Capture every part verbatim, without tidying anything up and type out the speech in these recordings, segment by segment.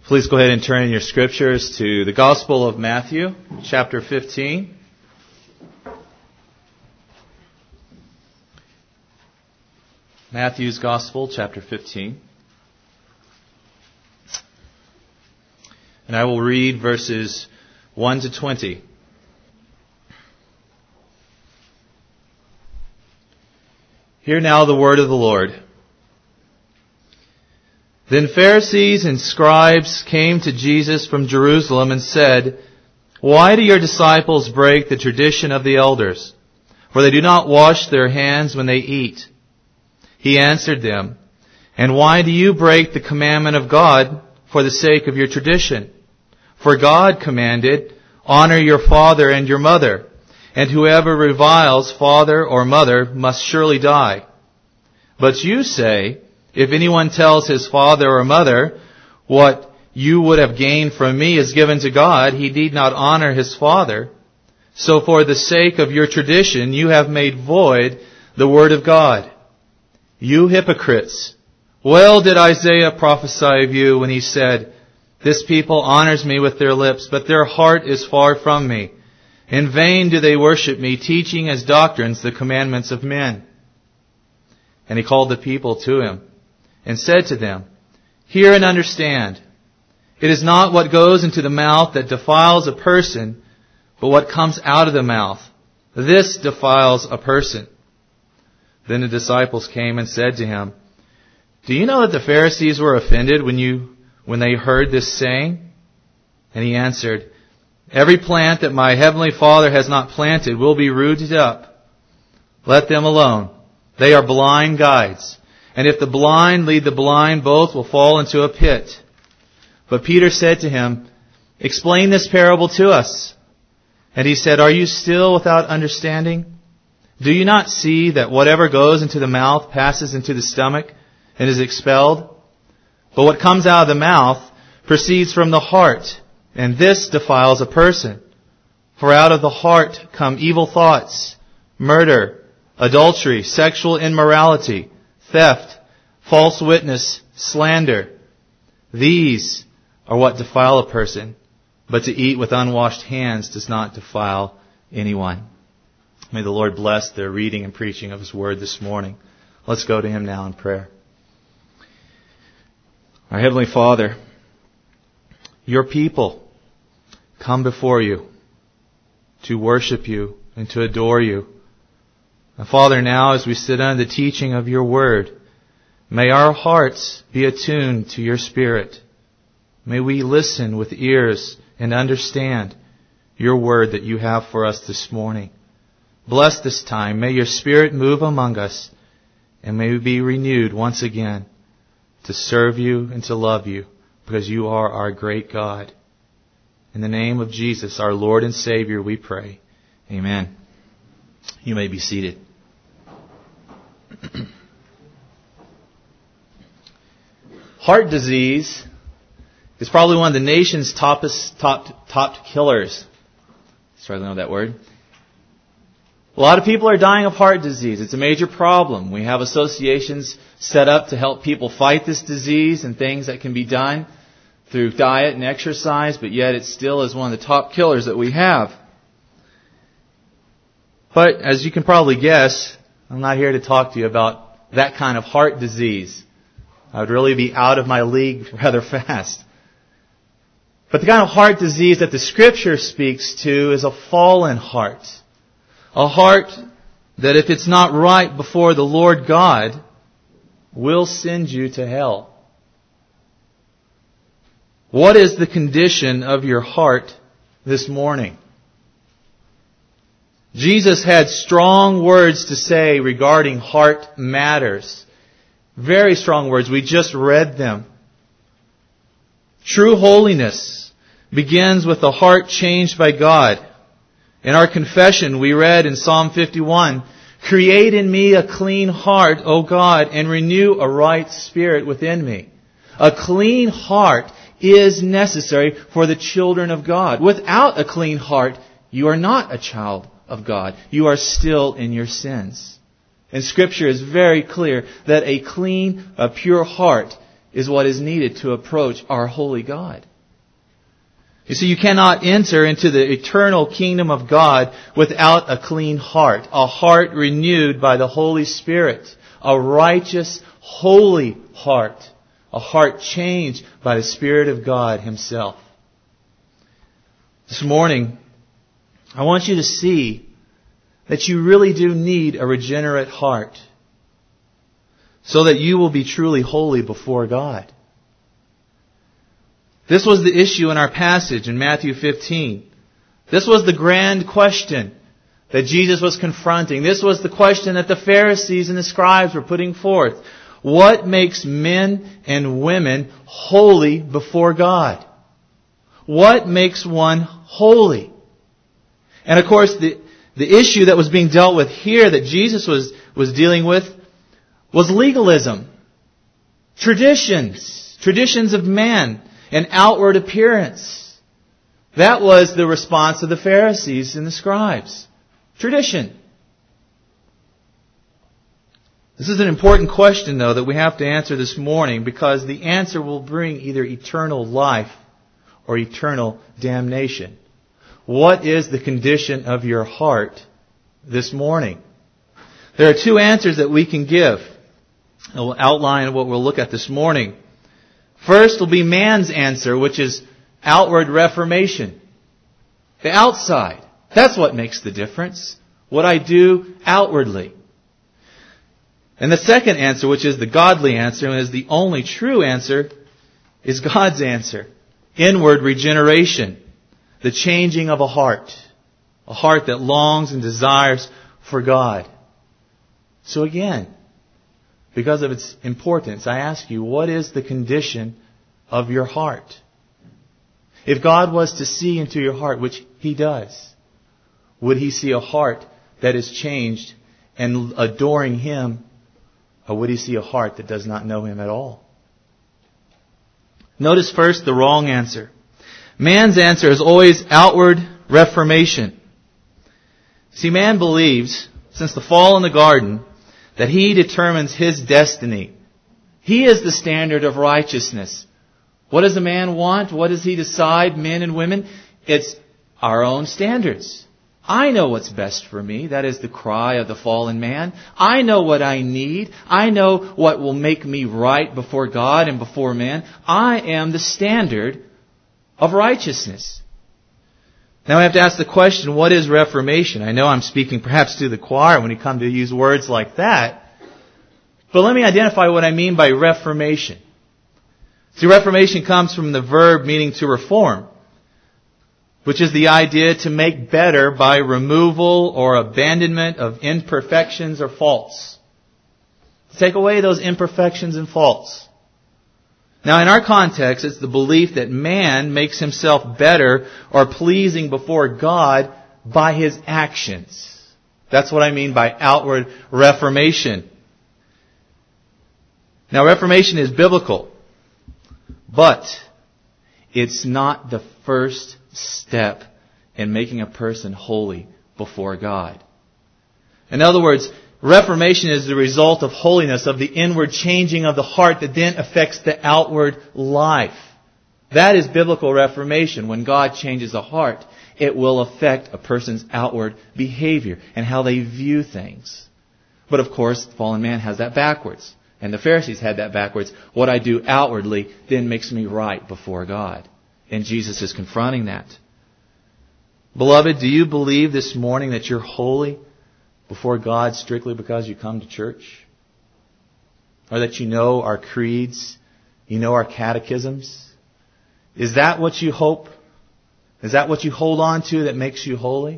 Please go ahead and turn in your scriptures to the Gospel of Matthew, chapter fifteen. Matthew's Gospel, chapter fifteen. And I will read verses one to twenty. Hear now the word of the Lord. Then Pharisees and scribes came to Jesus from Jerusalem and said, "Why do your disciples break the tradition of the elders? For they do not wash their hands when they eat." He answered them, "And why do you break the commandment of God for the sake of your tradition? For God commanded, 'Honor your father and your mother,' and whoever reviles father or mother must surely die. But you say, 'If anyone tells his father or mother, what you would have gained from me is given to God, he need not honor his father.' So for the sake of your tradition, you have made void the word of God. You hypocrites! Well did Isaiah prophesy of you when he said, 'This people honors me with their lips, but their heart is far from me. In vain do they worship me, teaching as doctrines the commandments of men.' And he called the people to him and said to them, 'Hear and understand. It is not what goes into the mouth that defiles a person, but what comes out of the mouth. This defiles a person.' Then the disciples came and said to him, 'Do you know that the Pharisees were offended when you when they heard this saying?' And he answered, 'Every plant that my heavenly Father has not planted will be rooted up. Let them alone. They are blind guides. And if the blind lead the blind, both will fall into a pit.' But Peter said to him, 'Explain this parable to us.' And he said, 'Are you still without understanding? Do you not see that whatever goes into the mouth passes into the stomach and is expelled? But what comes out of the mouth proceeds from the heart, and this defiles a person. For out of the heart come evil thoughts, murder, adultery, sexual immorality, theft, false witness, slander. These are what defile a person, but to eat with unwashed hands does not defile anyone." May the Lord bless the reading and preaching of His Word this morning. Let's go to Him now in prayer. Our Heavenly Father, your people come before you to worship you and to adore you. And Father, now as we sit under the teaching of your Word, may our hearts be attuned to your Spirit. May we listen with ears and understand your Word that you have for us this morning. Bless this time. May your Spirit move among us, and may we be renewed once again to serve you and to love you, because you are our great God. In the name of Jesus, our Lord and Savior, we pray. Amen. You may be seated. Heart disease is probably one of the nation's toppest, top, top killers. Struggling with that word. A lot of people are dying of heart disease. It's a major problem. We have associations set up to help people fight this disease and things that can be done through diet and exercise, but yet it still is one of the top killers that we have. But as you can probably guess, I'm not here to talk to you about that kind of heart disease. I would really be out of my league rather fast. But the kind of heart disease that the Scripture speaks to is a fallen heart. A heart that if it's not right before the Lord God, will send you to hell. What is the condition of your heart this morning? Jesus had strong words to say regarding heart matters. Very strong words. We just read them. True holiness begins with a heart changed by God. In our confession, we read in Psalm fifty-one, "Create in me a clean heart, O God, and renew a right spirit within me." A clean heart is necessary for the children of God. Without a clean heart, you are not a child of God. You are still in your sins. And Scripture is very clear that a clean, a pure heart is what is needed to approach our holy God. You see, you cannot enter into the eternal kingdom of God without a clean heart, a heart renewed by the Holy Spirit, a righteous, holy heart, a heart changed by the Spirit of God Himself. This morning, I want you to see that you really do need a regenerate heart so that you will be truly holy before God. This was the issue in our passage in Matthew fifteen. This was the grand question that Jesus was confronting. This was the question that the Pharisees and the scribes were putting forth. What makes men and women holy before God? What makes one holy? And of course, the, the issue that was being dealt with here that Jesus was, was dealing with was legalism. Traditions. Traditions of man. An outward appearance. That was the response of the Pharisees and the scribes. Tradition. This is an important question, though, that we have to answer this morning, because the answer will bring either eternal life or eternal damnation. What is the condition of your heart this morning? There are two answers that we can give. I will outline what we'll look at this morning. First will be man's answer, which is outward reformation. The outside. That's what makes the difference. What I do outwardly. And the second answer, which is the godly answer, and is the only true answer, is God's answer. Inward regeneration. The changing of a heart. A heart that longs and desires for God. So again, because of its importance, I ask you, what is the condition of your heart? If God was to see into your heart, which He does, would He see a heart that is changed and adoring Him, or would He see a heart that does not know Him at all? Notice first the wrong answer. Man's answer is always outward reformation. See, man believes, since the fall in the garden, that he determines his destiny. He is the standard of righteousness. What does a man want? What does he decide, men and women? It's our own standards. I know what's best for me. That is the cry of the fallen man. I know what I need. I know what will make me right before God and before man. I am the standard of righteousness. Now I have to ask the question, what is reformation? I know I'm speaking perhaps to the choir when you come to use words like that. But let me identify what I mean by reformation. See, reformation comes from the verb meaning to reform, which is the idea to make better by removal or abandonment of imperfections or faults. To take away those imperfections and faults. Now, in our context, it's the belief that man makes himself better or pleasing before God by his actions. That's what I mean by outward reformation. Now, reformation is biblical, but it's not the first step in making a person holy before God. In other words, reformation is the result of holiness, of the inward changing of the heart that then affects the outward life. That is biblical reformation. When God changes a heart, it will affect a person's outward behavior and how they view things. But of course, fallen man has that backwards. And the Pharisees had that backwards. What I do outwardly then makes me right before God. And Jesus is confronting that. Beloved, do you believe this morning that you're holy before God strictly because you come to church? Or that you know our creeds, you know our catechisms? Is that what you hope? Is that what you hold on to that makes you holy?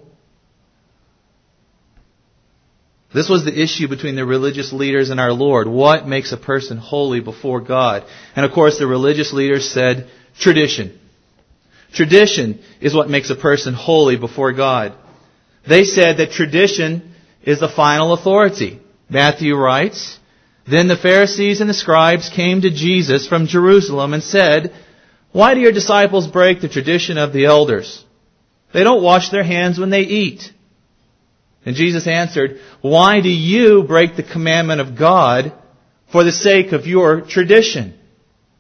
This was the issue between the religious leaders and our Lord. What makes a person holy before God? And of course the religious leaders said, tradition. Tradition is what makes a person holy before God. They said that tradition is the final authority. Matthew writes, "Then the Pharisees and the scribes came to Jesus from Jerusalem and said, 'Why do your disciples break the tradition of the elders? They don't wash their hands when they eat.' And Jesus answered, 'Why do you break the commandment of God for the sake of your tradition?'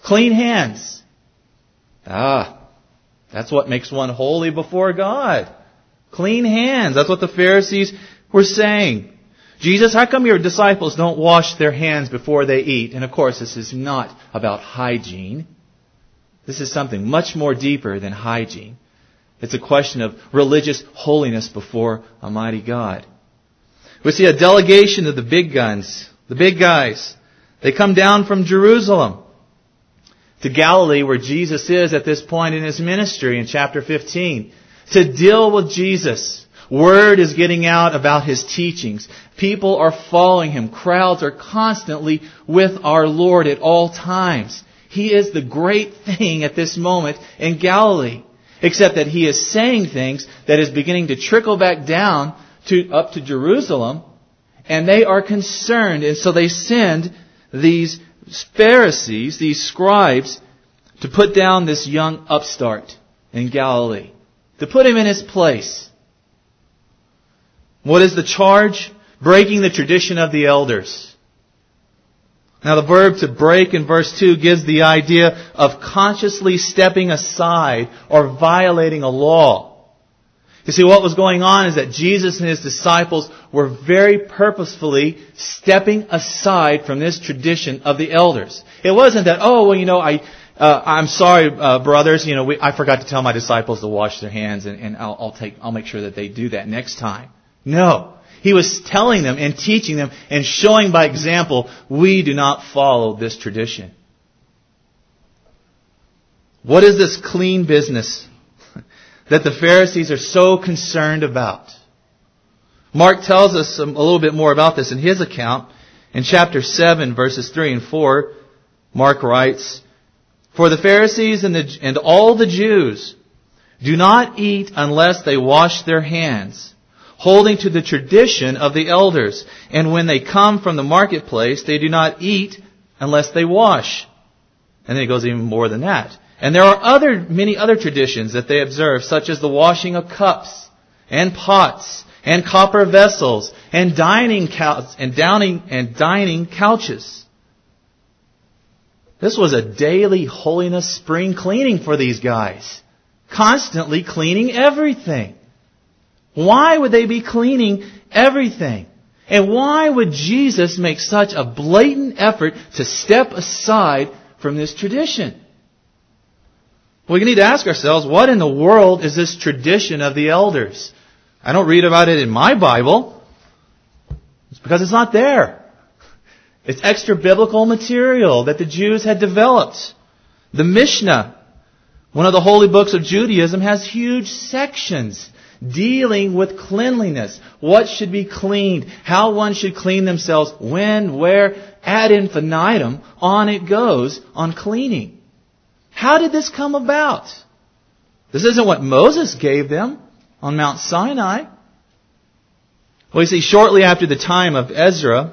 Clean hands. Ah, that's what makes one holy before God. Clean hands. That's what the Pharisees were saying. Jesus, how come your disciples don't wash their hands before they eat? And of course, this is not about hygiene. This is something much more deeper than hygiene. It's a question of religious holiness before Almighty God. We see a delegation of the big guns, the big guys. They come down from Jerusalem to Galilee, where Jesus is at this point in His ministry in chapter fifteen, to deal with Jesus. Word is getting out about His teachings. People are following Him. Crowds are constantly with our Lord at all times. He is the great thing at this moment in Galilee. Except that He is saying things that is beginning to trickle back down to up to Jerusalem. And they are concerned. And so they send these Pharisees, these scribes, to put down this young upstart in Galilee. To put him in his place. What is the charge? Breaking the tradition of the elders. Now the verb to break in verse two gives the idea of consciously stepping aside or violating a law. You see, what was going on is that Jesus and His disciples were very purposefully stepping aside from this tradition of the elders. It wasn't that, oh, well, you know, I, uh, I'm sorry, uh, brothers, you know, we, I forgot to tell my disciples to wash their hands, and, and I'll, I'll take, I'll make sure that they do that next time. No. He was telling them and teaching them and showing by example, we do not follow this tradition. What is this clean business that the Pharisees are so concerned about? Mark tells us a little bit more about this in his account. In chapter seven, verses three and four, Mark writes, "For the Pharisees and, the, and all the Jews do not eat unless they wash their hands, holding to the tradition of the elders. And when they come from the marketplace, they do not eat unless they wash." And then it goes even more than that. And there are other, many other traditions that they observe, such as the washing of cups and pots and copper vessels and dining couch and downing and dining couches. This was a daily holiness spring cleaning for these guys. Constantly cleaning everything. Why would they be cleaning everything? And why would Jesus make such a blatant effort to step aside from this tradition? We need to ask ourselves, what in the world is this tradition of the elders? I don't read about it in my Bible. It's because it's not there. It's extra biblical material that the Jews had developed. The Mishnah, one of the holy books of Judaism, has huge sections dealing with cleanliness. What should be cleaned? How one should clean themselves? When? Where? Ad infinitum. On it goes on cleaning. How did this come about? This isn't what Moses gave them on Mount Sinai. Well, you see, shortly after the time of Ezra,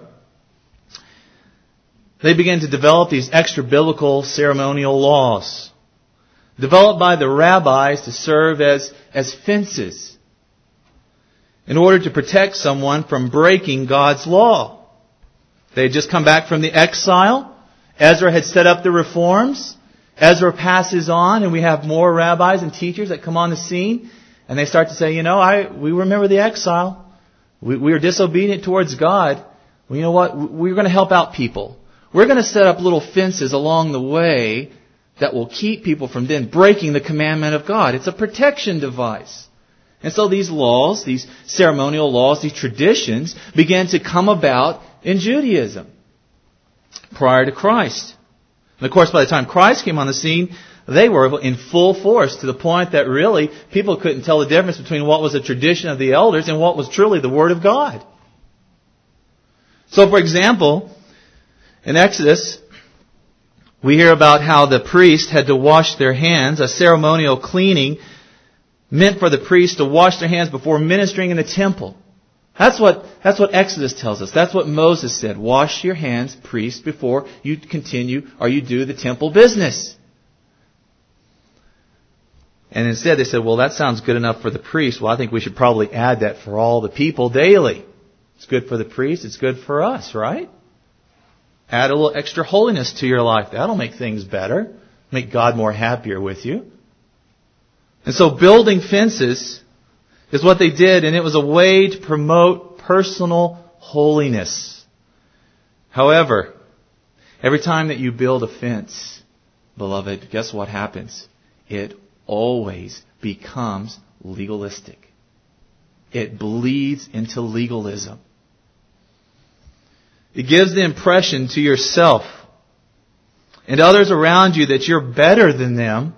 they began to develop these extra biblical ceremonial laws, developed by the rabbis to serve as, as fences in order to protect someone from breaking God's law. They had just come back from the exile. Ezra had set up the reforms. Ezra passes on, and we have more rabbis and teachers that come on the scene, and they start to say, you know, I we remember the exile. We, we were disobedient towards God. Well, you know what? We're going to help out people. We're going to set up little fences along the way that will keep people from then breaking the commandment of God. It's a protection device. And so these laws, these ceremonial laws, these traditions began to come about in Judaism prior to Christ. And of course, by the time Christ came on the scene, they were in full force to the point that really people couldn't tell the difference between what was a tradition of the elders and what was truly the Word of God. So, for example, in Exodus, we hear about how the priest had to wash their hands. A ceremonial cleaning meant for the priest to wash their hands before ministering in the temple. That's what, that's what Exodus tells us. That's what Moses said. Wash your hands, priest, before you continue or you do the temple business. And instead they said, well, that sounds good enough for the priest. Well, I think we should probably add that for all the people daily. It's good for the priest. It's good for us, right? Add a little extra holiness to your life. That'll make things better. Make God more happier with you. And so building fences is what they did, and it was a way to promote personal holiness. However, every time that you build a fence, beloved, guess what happens? It always becomes legalistic. It bleeds into legalism. It gives the impression to yourself and others around you that you're better than them.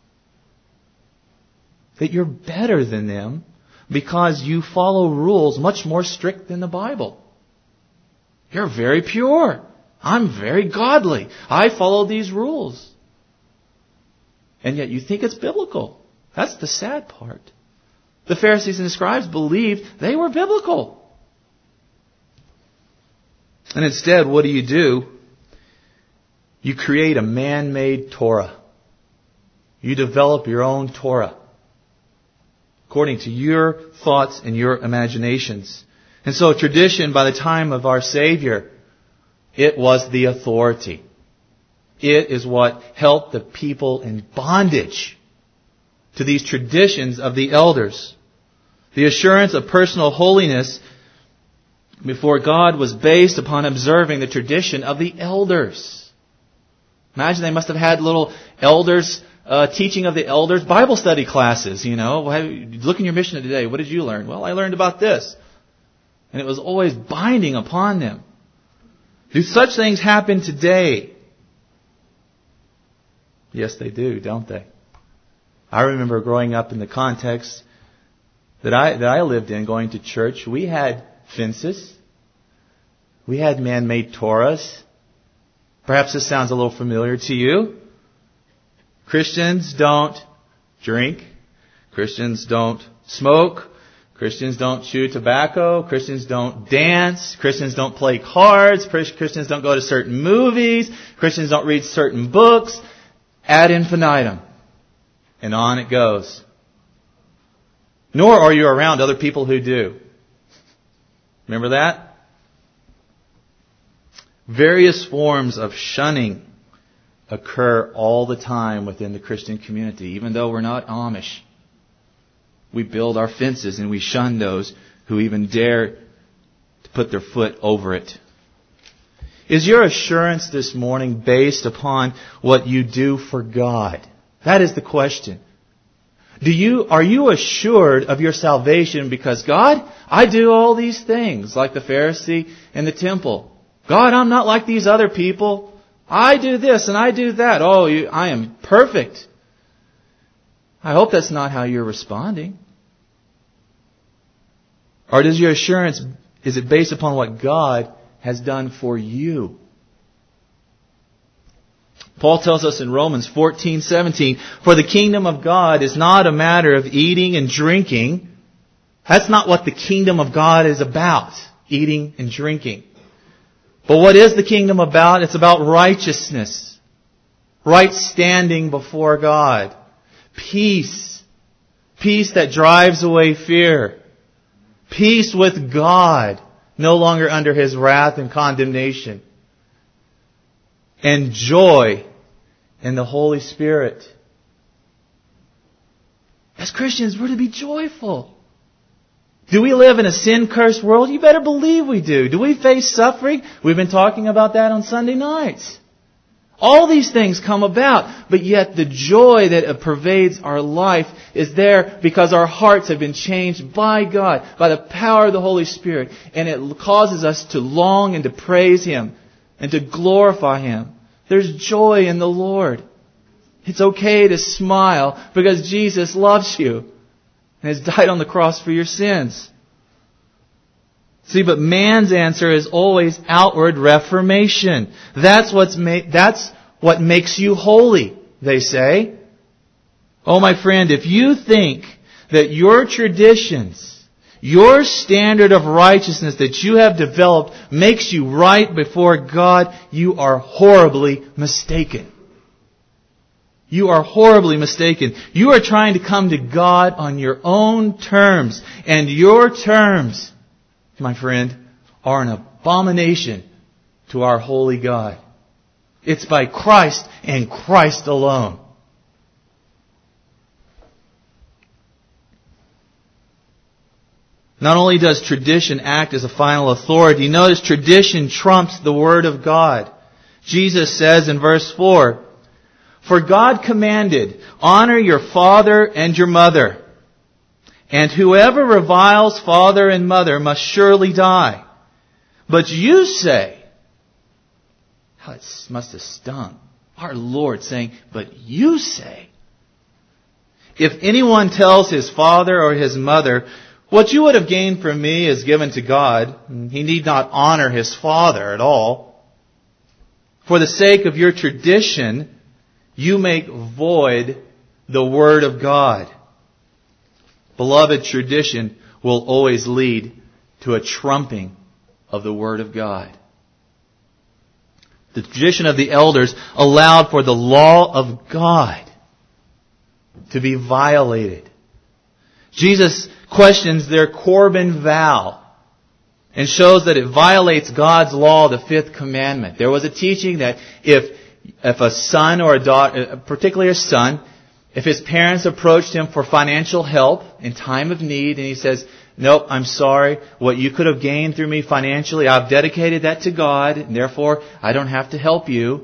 That you're better than them because you follow rules much more strict than the Bible. You're very pure. I'm very godly. I follow these rules. And yet you think it's biblical. That's the sad part. The Pharisees and the scribes believed they were biblical. And instead, what do you do? You create a man-made Torah. You develop your own Torah according to your thoughts and your imaginations. And so tradition, by the time of our Savior, it was the authority. It is what held the people in bondage to these traditions of the elders. The assurance of personal holiness before God was based upon observing the tradition of the elders. Imagine they must have had little elders, uh, teaching of the elders, Bible study classes, you know. Look in your mission today. What did you learn? Well, I learned about this. And it was always binding upon them. Do such things happen today? Yes, they do, don't they? I remember growing up in the context that I that I lived in, going to church. We had fences. We had man-made Torahs. Perhaps this sounds a little familiar to you. Christians don't drink. Christians don't smoke. Christians don't chew tobacco. Christians don't dance. Christians don't play cards. Christians don't go to certain movies. Christians don't read certain books. Ad infinitum. And on it goes. Nor are you around other people who do. Remember that? Various forms of shunning occur all the time within the Christian community. Even though we're not Amish, we build our fences and we shun those who even dare to put their foot over it. Is your assurance this morning based upon what you do for God? That is the question. Do you, are you assured of your salvation because, God, I do all these things, like the Pharisee in the temple. God, I'm not like these other people. I do this and I do that. Oh, you, I am perfect. I hope that's not how you're responding. Or does your assurance, is it based upon what God has done for you? Paul tells us in Romans fourteen seventeen, for the kingdom of God is not a matter of eating and drinking. That's not what the kingdom of God is about, eating and drinking. But what is the kingdom about? It's about righteousness, right standing before God, peace, peace that drives away fear, peace with God, no longer under His wrath and condemnation, and joy in the Holy Spirit. As Christians, we're to be joyful. Do we live in a sin-cursed world? You better believe we do. Do we face suffering? We've been talking about that on Sunday nights. All these things come about, but yet the joy that pervades our life is there because our hearts have been changed by God, by the power of the Holy Spirit, and it causes us to long and to praise Him and to glorify Him. There's joy in the Lord. It's okay to smile because Jesus loves you and has died on the cross for your sins. See, but man's answer is always outward reformation. That's what's ma- that's what makes you holy, they say. Oh, my friend, if you think that your traditions, your standard of righteousness that you have developed makes you right before God, you are horribly mistaken. You are horribly mistaken. You are trying to come to God on your own terms. And your terms, my friend, are an abomination to our holy God. It's by Christ and Christ alone. Not only does tradition act as a final authority, notice tradition trumps the Word of God. Jesus says in verse four, "For God commanded, honor your father and your mother, and whoever reviles father and mother must surely die. But you say," how it must have stung. Our Lord saying, "But you say, if anyone tells his father or his mother, 'What you would have gained from me is given to God,' he need not honor his father at all. For the sake of your tradition, you make void the Word of God." Beloved, tradition will always lead to a trumping of the Word of God. The tradition of the elders allowed for the law of God to be violated. Jesus questions their Corban vow and shows that it violates God's law, the fifth commandment. There was a teaching that if if a son or a daughter, particularly a son, if his parents approached him for financial help in time of need and he says, "Nope, I'm sorry, what you could have gained through me financially, I've dedicated that to God, and therefore I don't have to help you,"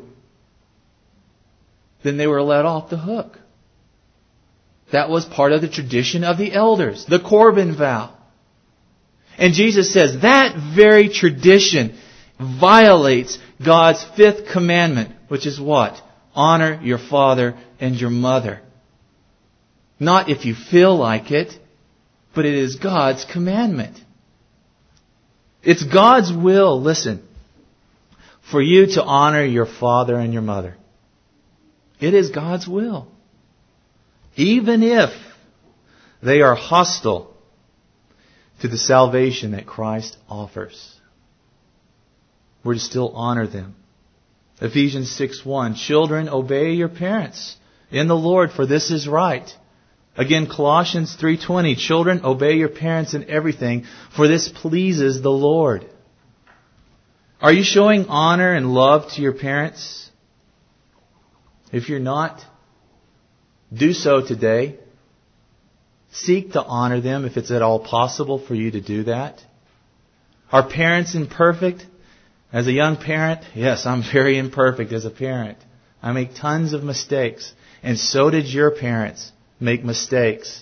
then they were let off the hook. That was part of the tradition of the elders, the Corban vow. And Jesus says that very tradition violates God's fifth commandment, which is what? Honor your father and your mother. Not if you feel like it, but it is God's commandment. It's God's will, listen, for you to honor your father and your mother. It is God's will. Even if they are hostile to the salvation that Christ offers, we're to still honor them. Ephesians six one, "Children, obey your parents in the Lord, for this is right." Again, Colossians three twenty, "Children, obey your parents in everything, for this pleases the Lord." Are you showing honor and love to your parents? If you're not, do so today. Seek to honor them if it's at all possible for you to do that. Are parents imperfect? As a young parent, yes, I'm very imperfect as a parent. I make tons of mistakes. And so did your parents make mistakes.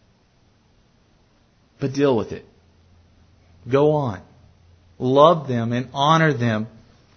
But deal with it. Go on. Love them and honor them.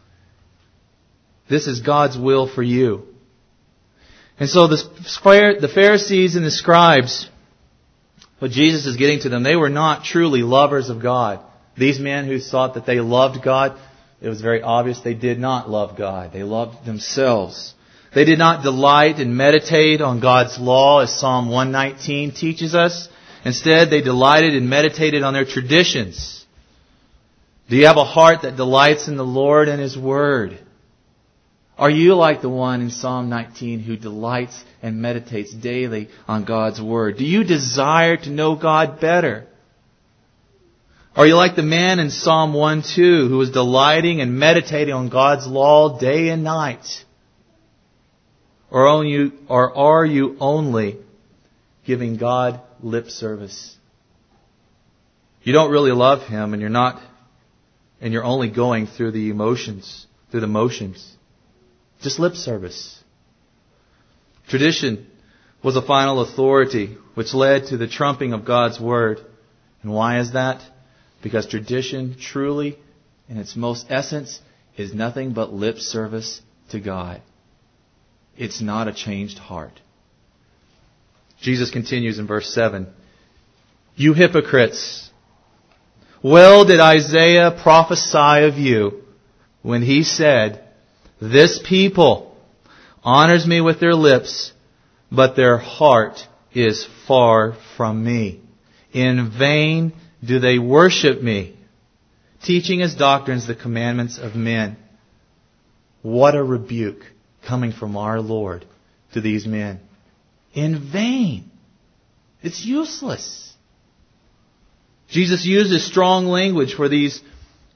This is God's will for you. And so the the Pharisees and the scribes, what Jesus is getting to them, they were not truly lovers of God. These men who thought that they loved God, it was very obvious they did not love God. They loved themselves. They did not delight and meditate on God's law, as Psalm one nineteen teaches us. Instead, they delighted and meditated on their traditions. Do you have a heart that delights in the Lord and His Word? Are you like the one in Psalm nineteen who delights and meditates daily on God's Word? Do you desire to know God better? Are you like the man in Psalm one two who was delighting and meditating on God's law day and night? Or are you, or are you only giving God lip service? You don't really love Him, and you're not, and you're only going through the emotions, through the motions. Just lip service. Tradition was a final authority which led to the trumping of God's Word. And why is that? Because tradition truly, in its most essence, is nothing but lip service to God. It's not a changed heart. Jesus continues in verse seven. "You hypocrites, well did Isaiah prophesy of you when he said, 'This people honors me with their lips, but their heart is far from me. In vain do they worship me, teaching as doctrines the commandments of men.'" What a rebuke coming from our Lord to these men. In vain. It's useless. Jesus uses strong language for these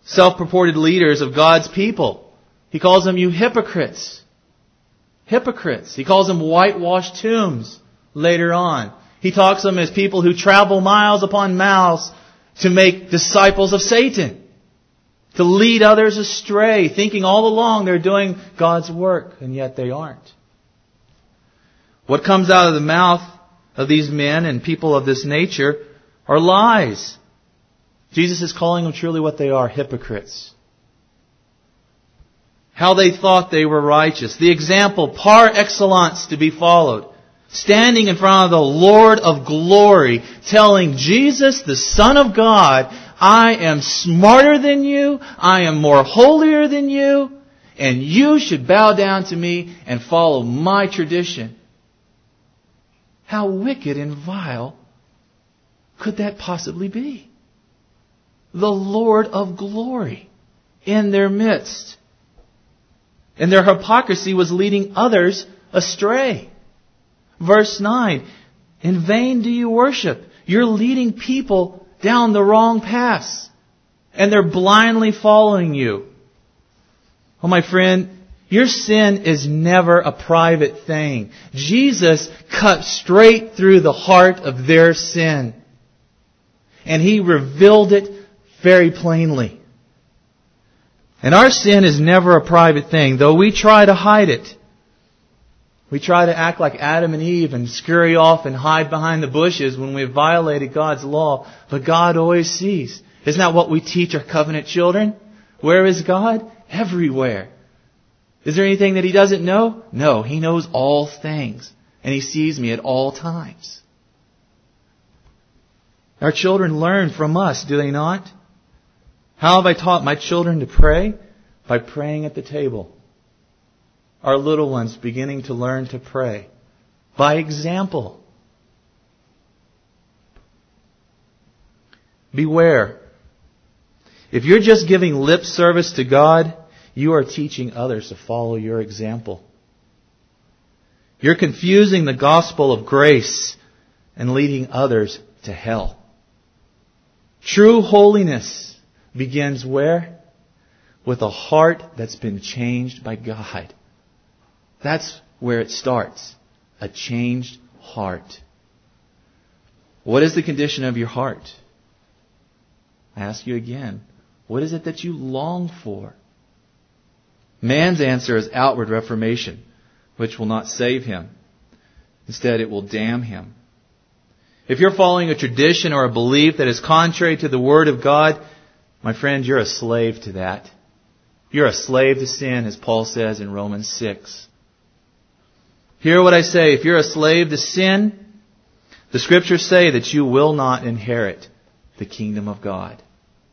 self-purported leaders of God's people. He calls them, you hypocrites. Hypocrites. He calls them whitewashed tombs later on. He talks to them as people who travel miles upon miles to make disciples of Satan, to lead others astray, thinking all along they're doing God's work, and yet they aren't. What comes out of the mouth of these men and people of this nature are lies. Jesus is calling them truly what they are, hypocrites. How they thought they were righteous. The example par excellence to be followed. Standing in front of the Lord of glory, telling Jesus, the Son of God, I am smarter than you, I am more holier than you, and you should bow down to me and follow my tradition. How wicked and vile could that possibly be? The Lord of glory in their midst. And their hypocrisy was leading others astray. Verse nine, in vain do you worship. You're leading people down the wrong paths. And they're blindly following you. Oh, my friend, your sin is never a private thing. Jesus cut straight through the heart of their sin. And He revealed it very plainly. And our sin is never a private thing, though we try to hide it. We try to act like Adam and Eve and scurry off and hide behind the bushes when we've violated God's law. But God always sees. Isn't that what we teach our covenant children? Where is God? Everywhere. Is there anything that He doesn't know? No, He knows all things. And He sees me at all times. Our children learn from us, do they not? How have I taught my children to pray? By praying at the table. Our little ones beginning to learn to pray. By example. Beware. If you're just giving lip service to God, you are teaching others to follow your example. You're confusing the gospel of grace and leading others to hell. True holiness begins where? With a heart that's been changed by God. That's where it starts. A changed heart. What is the condition of your heart? I ask you again. What is it that you long for? Man's answer is outward reformation, which will not save him. Instead, it will damn him. If you're following a tradition or a belief that is contrary to the Word of God, my friend, you're a slave to that. You're a slave to sin, as Paul says in Romans six. Hear what I say. If you're a slave to sin, the Scriptures say that you will not inherit the kingdom of God.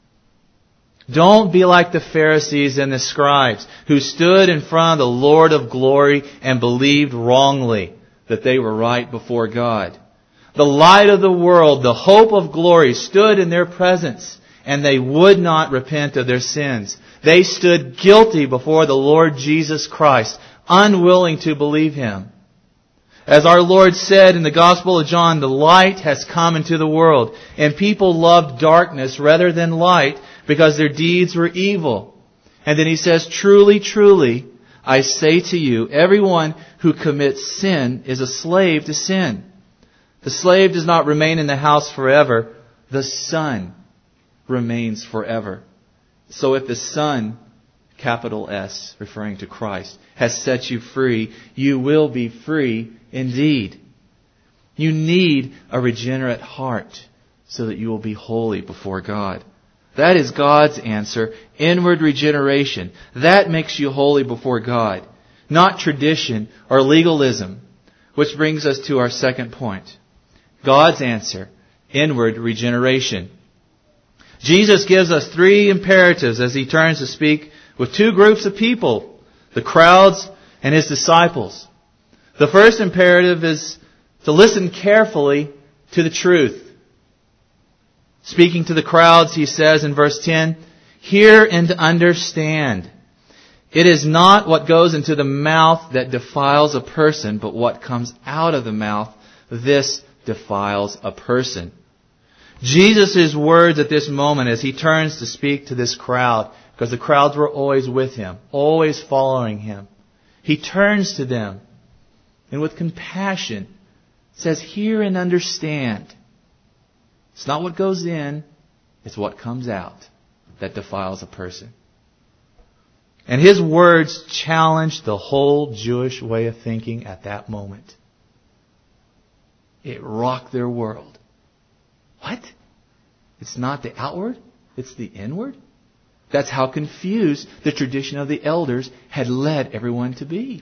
Don't be like the Pharisees and the scribes who stood in front of the Lord of glory and believed wrongly that they were right before God. The light of the world, the hope of glory, stood in their presence, and they would not repent of their sins. They stood guilty before the Lord Jesus Christ, unwilling to believe Him. As our Lord said in the Gospel of John, the light has come into the world, and people loved darkness rather than light because their deeds were evil. And then He says, truly, truly, I say to you, everyone who commits sin is a slave to sin. The slave does not remain in the house forever. The Son remains forever. So if the Son, capital S, referring to Christ, has set you free, you will be free indeed. You need a regenerate heart so that you will be holy before God. That is God's answer. Inward regeneration. That makes you holy before God. Not tradition or legalism. Which brings us to our second point. God's answer. Inward regeneration. Jesus gives us three imperatives as He turns to speak with two groups of people. The crowds and His disciples. The first imperative is to listen carefully to the truth. Speaking to the crowds, He says in verse ten, hear and understand. It is not what goes into the mouth that defiles a person, but what comes out of the mouth, this defiles a person. Jesus' words at this moment as He turns to speak to this crowd, because the crowds were always with Him, always following Him. He turns to them and with compassion says, hear and understand. It's not what goes in, it's what comes out that defiles a person. And His words challenged the whole Jewish way of thinking at that moment. It rocked their world. What? It's not the outward, it's the inward? That's how confused the tradition of the elders had led everyone to be.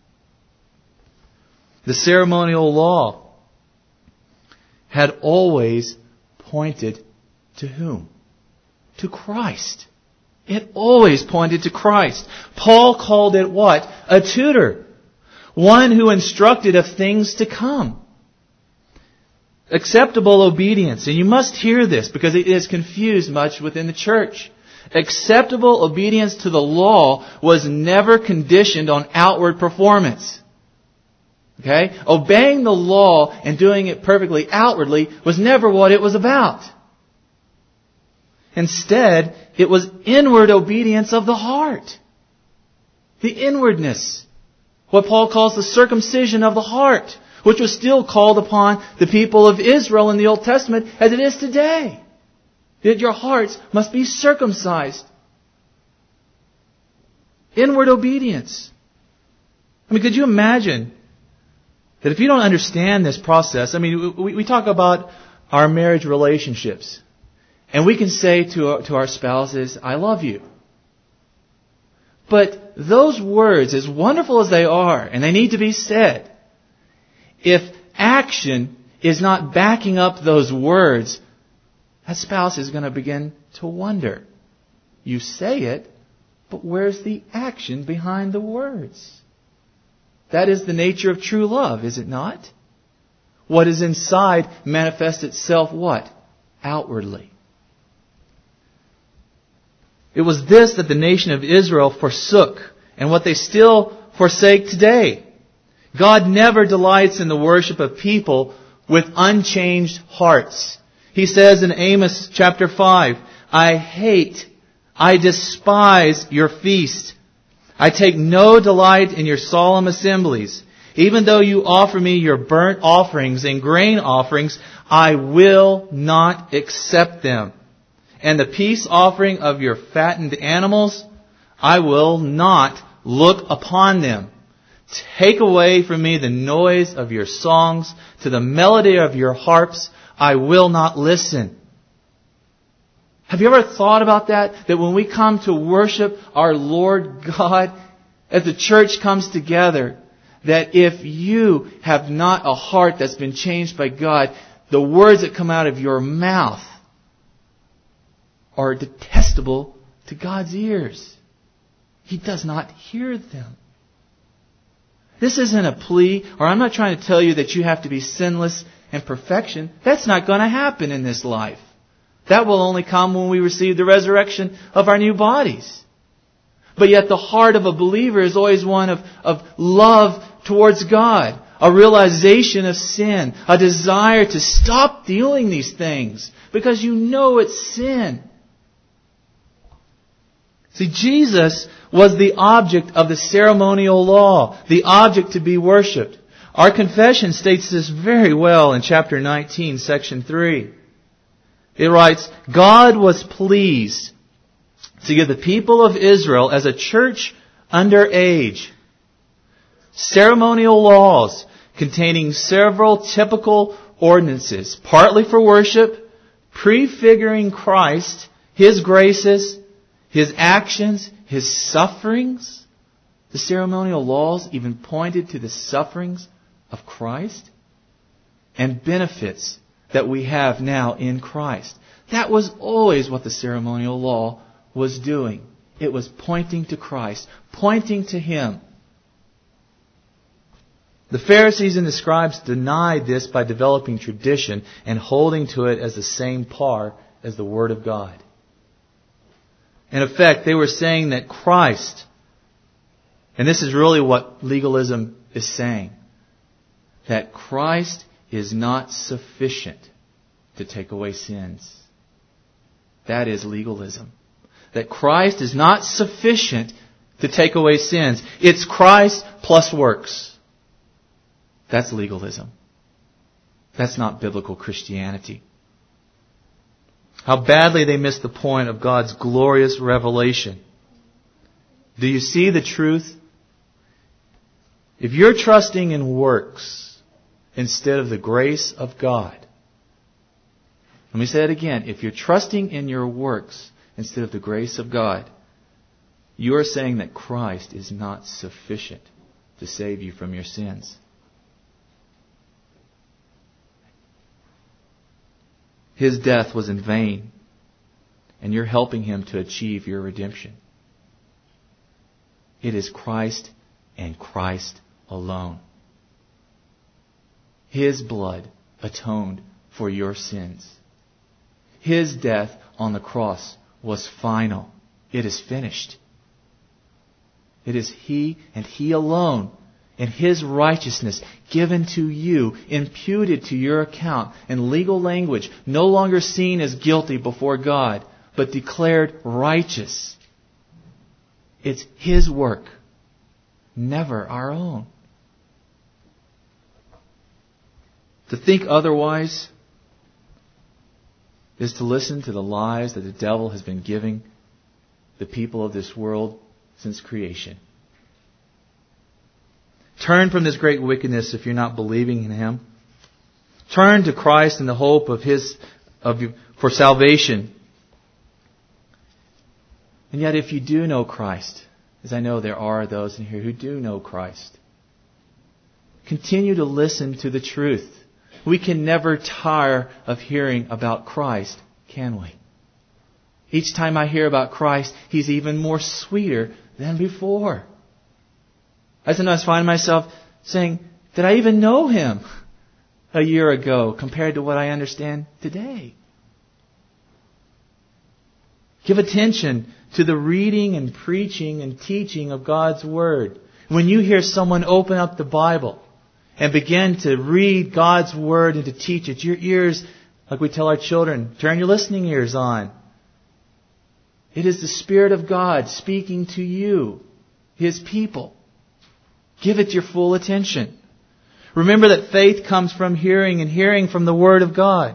The ceremonial law had always pointed to whom? To Christ. It always pointed to Christ. Paul called it what? A tutor. One who instructed of things to come. Acceptable obedience. And you must hear this because it is confused much within the church. Acceptable obedience to the law was never conditioned on outward performance. Okay? Obeying the law and doing it perfectly outwardly was never what it was about. Instead, it was inward obedience of the heart. The inwardness. What Paul calls the circumcision of the heart, which was still called upon the people of Israel in the Old Testament as it is today. That your hearts must be circumcised. Inward obedience. I mean, could you imagine that if you don't understand this process, I mean, we, we talk about our marriage relationships. And we can say to, to our spouses, I love you. But those words, as wonderful as they are, and they need to be said, if action is not backing up those words, that spouse is going to begin to wonder. You say it, but where's the action behind the words? That is the nature of true love, is it not? What is inside manifests itself what? Outwardly. It was this that the nation of Israel forsook, and what they still forsake today. God never delights in the worship of people with unchanged hearts. He says in Amos chapter five, I hate, I despise your feast. I take no delight in your solemn assemblies. Even though you offer me your burnt offerings and grain offerings, I will not accept them. And the peace offering of your fattened animals, I will not look upon them. Take away from me the noise of your songs. To the melody of your harps, I will not listen. Have you ever thought about that? That when we come to worship our Lord God, as the church comes together, that if you have not a heart that's been changed by God, the words that come out of your mouth are detestable to God's ears. He does not hear them. This isn't a plea, or I'm not trying to tell you that you have to be sinless and perfection. That's not going to happen in this life. That will only come when we receive the resurrection of our new bodies. But yet the heart of a believer is always one of, of love towards God, a realization of sin, a desire to stop doing these things because you know it's sin. See, Jesus was the object of the ceremonial law, the object to be worshipped. Our confession states this very well in chapter nineteen, section three. It writes, God was pleased to give the people of Israel as a church under age ceremonial laws containing several typical ordinances, partly for worship, prefiguring Christ, His graces, His actions, His sufferings. The ceremonial laws even pointed to the sufferings of Christ and benefits that we have now in Christ. That was always what the ceremonial law was doing. It was pointing to Christ, pointing to Him. The Pharisees and the scribes denied this by developing tradition and holding to it as the same par as the Word of God. In effect, they were saying that Christ, and this is really what legalism is saying, that Christ is not sufficient to take away sins. That is legalism. That Christ is not sufficient to take away sins. It's Christ plus works. That's legalism. That's not biblical Christianity. How badly they miss the point of God's glorious revelation. Do you see the truth? If you're trusting in works instead of the grace of God, let me say it again. If you're trusting in your works instead of the grace of God, you are saying that Christ is not sufficient to save you from your sins. His death was in vain, and you're helping Him to achieve your redemption. It is Christ and Christ alone. His blood atoned for your sins. His death on the cross was final. It is finished. It is He and He alone and His righteousness given to you, imputed to your account in legal language, no longer seen as guilty before God, but declared righteous. It's His work, never our own. To think otherwise is to listen to the lies that the devil has been giving the people of this world since creation. Turn from this great wickedness if you're not believing in Him. Turn to Christ in the hope of His of you, for salvation. And yet if you do know Christ, as I know there are those in here who do know Christ, continue to listen to the truth. We can never tire of hearing about Christ, can we? Each time I hear about Christ, He's even more sweeter than before. I sometimes find myself saying, did I even know Him a year ago compared to what I understand today? Give attention to the reading and preaching and teaching of God's Word. When you hear someone open up the Bible and begin to read God's Word and to teach it, your ears, like we tell our children, turn your listening ears on. It is the Spirit of God speaking to you, His people. Give it your full attention. Remember that faith comes from hearing and hearing from the Word of God.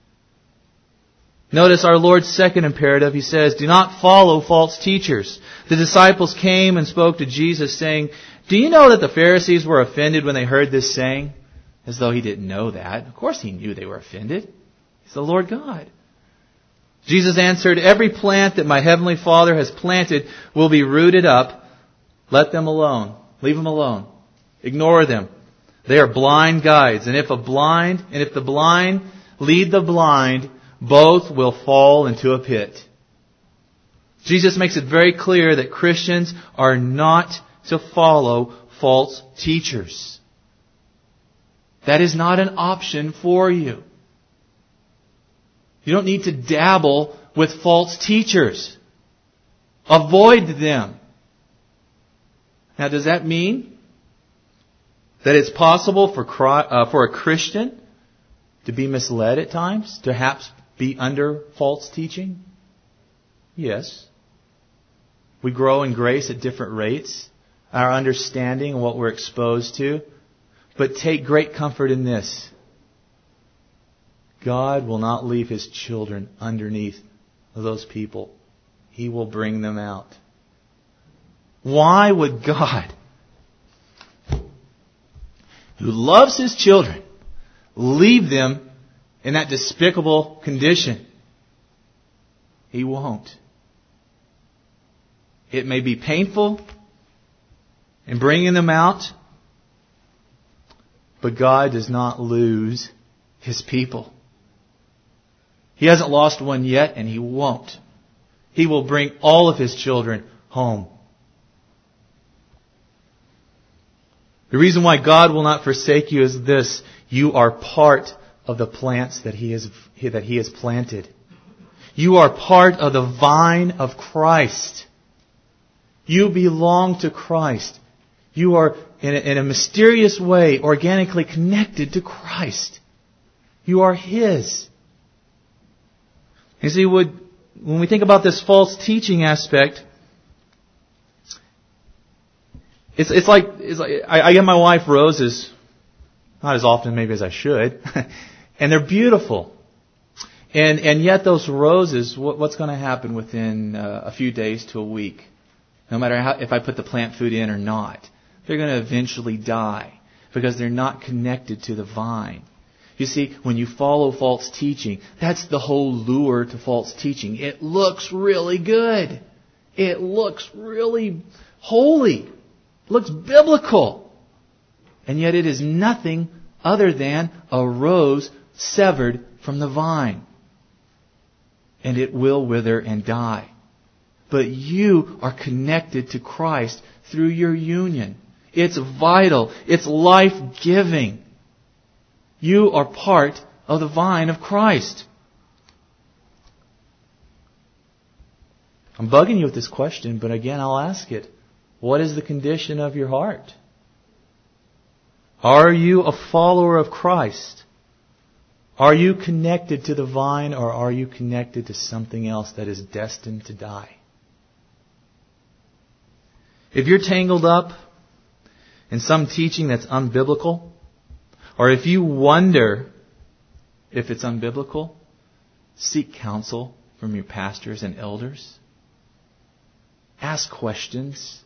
Notice our Lord's second imperative. He says, do not follow false teachers. The disciples came and spoke to Jesus saying, do you know that the Pharisees were offended when they heard this saying? As though He didn't know that. Of course He knew they were offended. He's the Lord God. Jesus answered, every plant that my heavenly Father has planted will be rooted up. Let them alone. Leave them alone. Ignore them. They are blind guides. And if a blind, and if the blind lead the blind, both will fall into a pit. Jesus makes it very clear that Christians are not to follow false teachers. That is not an option for you. You don't need to dabble with false teachers. Avoid them. Now, does that mean that it's possible for uh, for a Christian to be misled at times, to perhaps be under false teaching? Yes. We grow in grace at different rates, our understanding and what we're exposed to. But take great comfort in this. God will not leave His children underneath those people. He will bring them out. Why would God, who loves His children, leave them in that despicable condition? He won't. It may be painful in bringing them out, but God does not lose His people. He hasn't lost one yet, and He won't. He will bring all of His children home. The reason why God will not forsake you is this. You are part of the plants that He has, that He has planted. You are part of the vine of Christ. You belong to Christ. You are, in a, in a mysterious way, organically connected to Christ. You are His. You see, would, when we think about this false teaching aspect, it's, it's like, it's like I, I get my wife roses, not as often maybe as I should, and they're beautiful. And and yet those roses, what, what's going to happen within uh, a few days to a week? No matter how, if I put the plant food in or not, they're going to eventually die because they're not connected to the vine. You see, when you follow false teaching, that's the whole lure to false teaching. It looks really good. It looks really holy. It looks biblical. And yet it is nothing other than a rose severed from the vine. And it will wither and die. But you are connected to Christ through your union. It's vital. It's life-giving. You are part of the vine of Christ. I'm bugging you with this question, but again, I'll ask it. What is the condition of your heart? Are you a follower of Christ? Are you connected to the vine, or are you connected to something else that is destined to die? If you're tangled up in some teaching that's unbiblical, or if you wonder if it's unbiblical, seek counsel from your pastors and elders. Ask questions.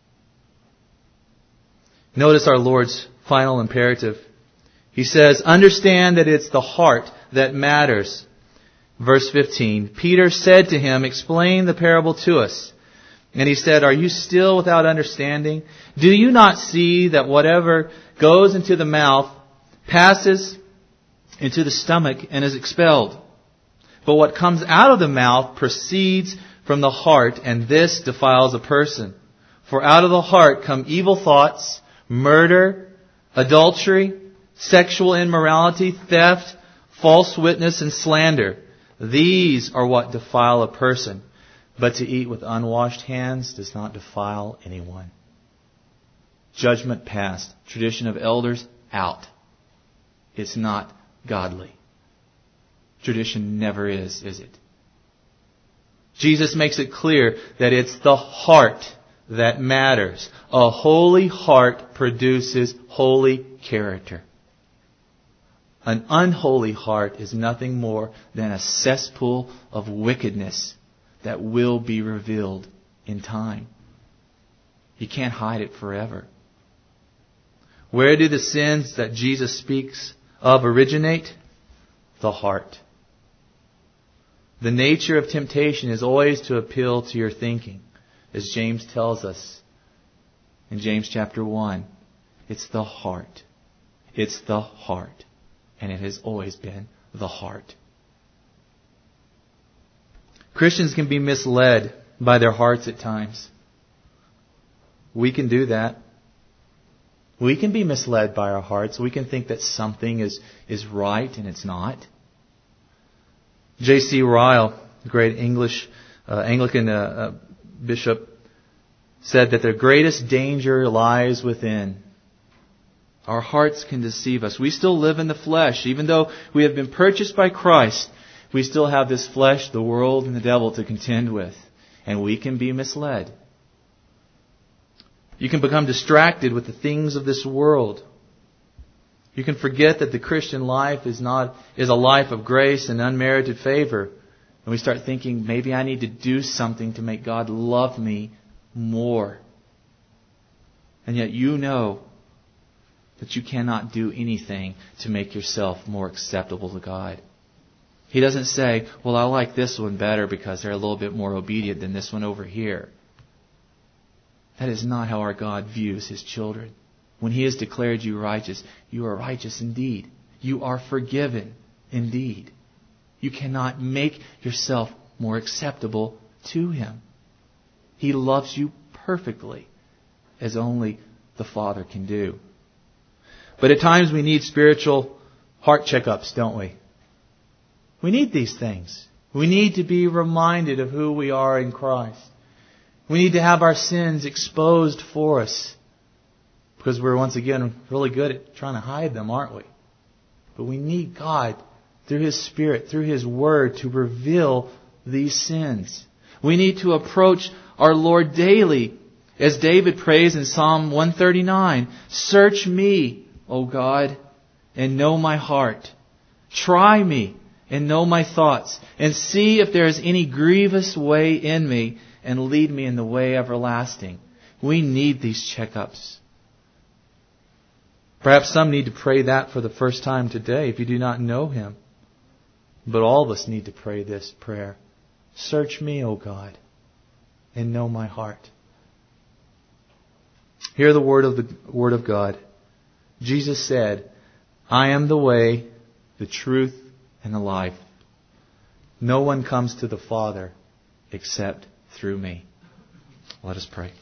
Notice our Lord's final imperative. He says, understand that it's the heart that matters. Verse fifteen, Peter said to him, explain the parable to us. And he said, are you still without understanding? Do you not see that whatever goes into the mouth passes into the stomach and is expelled? But what comes out of the mouth proceeds from the heart, and this defiles a person. For out of the heart come evil thoughts, murder, adultery, sexual immorality, theft, false witness, and slander. These are what defile a person. But to eat with unwashed hands does not defile anyone. Judgment passed. Tradition of elders out. It's not godly. Tradition never is, is it? Jesus makes it clear that it's the heart that matters. A holy heart produces holy character. An unholy heart is nothing more than a cesspool of wickedness that will be revealed in time. You can't hide it forever. Where do the sins that Jesus speaks of originate? The heart. The nature of temptation is always to appeal to your thinking, as James tells us in James chapter one. It's the heart. It's the heart. And it has always been the heart. Christians can be misled by their hearts at times. We can do that. We can be misled by our hearts. We can think that something is, is right and it's not. J C Ryle, the great English uh, Anglican uh, uh, bishop, said that the greatest danger lies within. Our hearts can deceive us. We still live in the flesh. Even though we have been purchased by Christ, we still have this flesh, the world, and the devil to contend with. And we can be misled. You can become distracted with the things of this world. You can forget that the Christian life is not is a life of grace and unmerited favor. And we start thinking, maybe I need to do something to make God love me more. And yet you know that you cannot do anything to make yourself more acceptable to God. He doesn't say, well, I like this one better because they're a little bit more obedient than this one over here. That is not how our God views His children. When He has declared you righteous, you are righteous indeed. You are forgiven indeed. You cannot make yourself more acceptable to Him. He loves you perfectly, as only the Father can do. But at times we need spiritual heart checkups, don't we? We need these things. We need to be reminded of who we are in Christ. We need to have our sins exposed for us. Because we're once again really good at trying to hide them, aren't we? But we need God through His Spirit, through His Word, to reveal these sins. We need to approach our Lord daily, as David prays in Psalm one thirty-nine. Search me, O God, and know my heart. Try me and know my thoughts, and see if there is any grievous way in me, and lead me in the way everlasting. We need these checkups. Perhaps some need to pray that for the first time today if you do not know Him. But all of us need to pray this prayer. Search me, O God, and know my heart. Hear the word of the word of God. Jesus said, I am the way, the truth, and the life. No one comes to the Father except through me. Let us pray.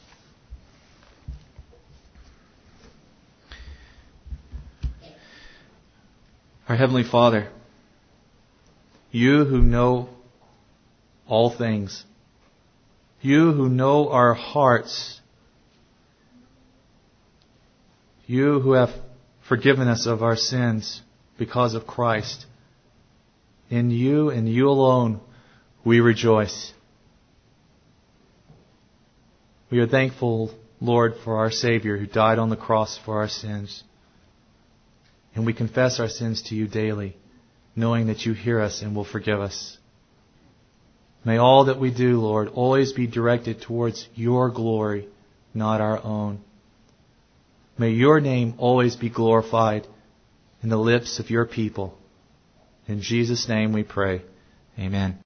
Our Heavenly Father, You who know all things, You who know our hearts, You who have forgiven us of our sins because of Christ, in You and You alone we rejoice. We are thankful, Lord, for our Savior who died on the cross for our sins. And we confess our sins to You daily, knowing that You hear us and will forgive us. May all that we do, Lord, always be directed towards Your glory, not our own. May Your name always be glorified in the lips of Your people. In Jesus' name we pray. Amen.